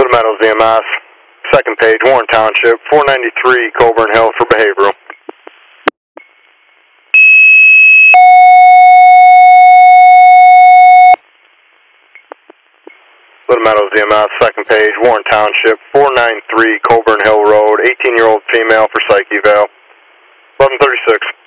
Little Meadows EMS, second page, Warren Township, 493 Coburn Hill for behavioral. Little Meadows EMS, second page, Warren Township, 493 Coburn Hill Road, 18-year-old female for psych eval. 1136.